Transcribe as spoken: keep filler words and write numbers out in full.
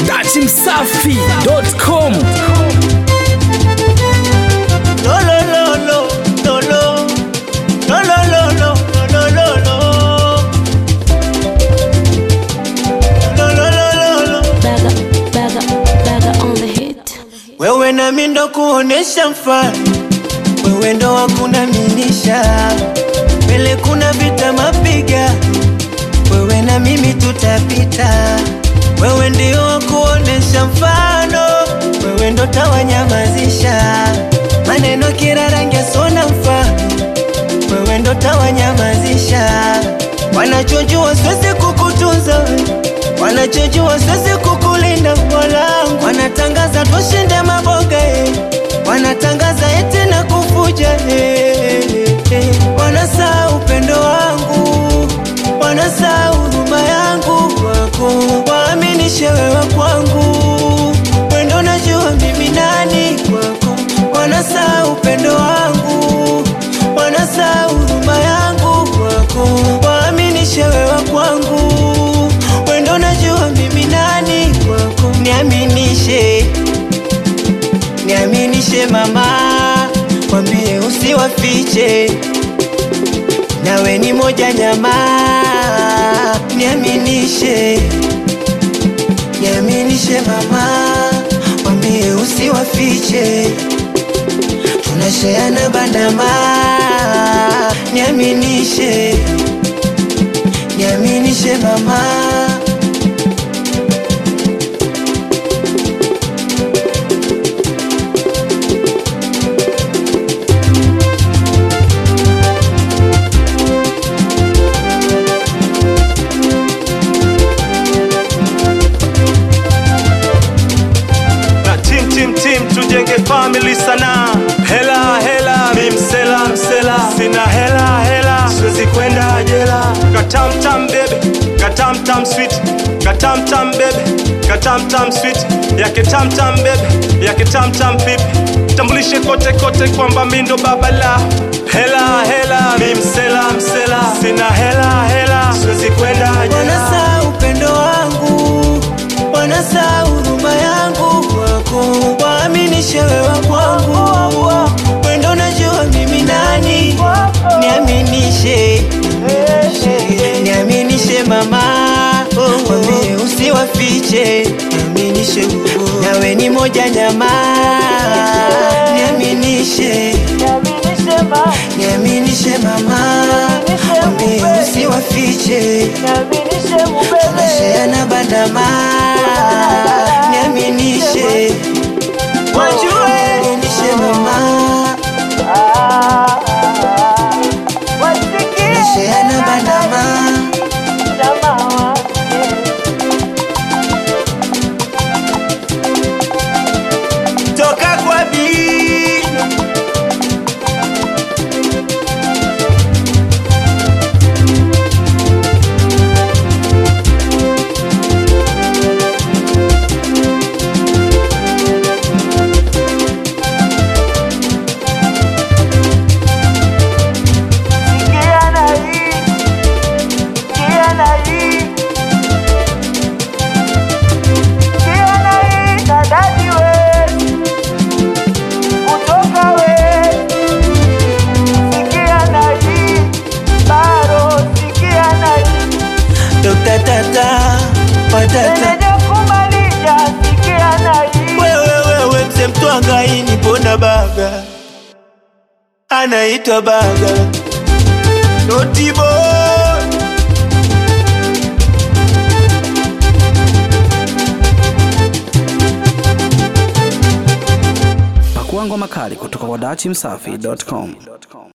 dati msafi dot com. Lo lo lo lo lo lo lo lo lo lo lo lo lo lo lo lo. Baga, baga, baga on the hit. Wewe na mimi ndo kuonesha mfano, wewe ndo wakunaminisha, mbele kuna vita mapiga, wewe na mimi tutapita. Wewe ndio wakuonesha mfano, wewe ndo tawanyamazisha, maneno kila rangi sona mfano, wewe ndo tawanyamazisha. Wanachojua siwezi kukutunza, wanachojua siwezi kukulinda mwanangu. Wanatangaza tushinde maboga, wanatangaza eti na kufuja, wanasahau upendo wangu, wanasahau huruma yangu kwako. Waaminishe wewe kwangu, wewe ndo unajua mimi nani kwako. Wanasahau upendo wangu, wanasahau huruma yangu kwako. Waaminishe wewe kwangu, wewe ndo unajua mimi nani kwako. Niaminishe, niaminishe mama, mwambie usiwafiche, nawe ni moja nyama. Niaminishe, niaminishe mama, mwambie usiwafiche, tunasheana bandama. Niaminishe, niaminishe mama. Tujenge family sana. Hela hela mimsela msela, sina hela hela siwezi kwenda jela. Katam tam baby, katam tam sweet, katam tam baby, katam tam sweet, yake tam tam baby, yake tam tam pipi. Tambulishe kote kote kwamba mimi ndo baba la. Hela hela mimsela msela, sina hela hela siwezi kwenda jela. Wanasahau upendo wangu, wanasahau huruma yangu kwako. Waaminishe wewe kwangu, wewe ndo unajua mimi nani. Niaminishe, niaminishe mama, mwambie usiwafiche, niaminishe nawe ni moja nyama. Niaminishe, niaminishe mama, mwambie usiwafiche, tunasheana bandama. Niaminishe, wajue, niaminishe mama, tunasheana bandama. Toka kwa Bino, Dokta tata, patata, wewe wewe mse mtwanga ini pona baga, anaitwa baga Naughty boy. Pakua ngoma kali kutoka kwa dati msafi dot com.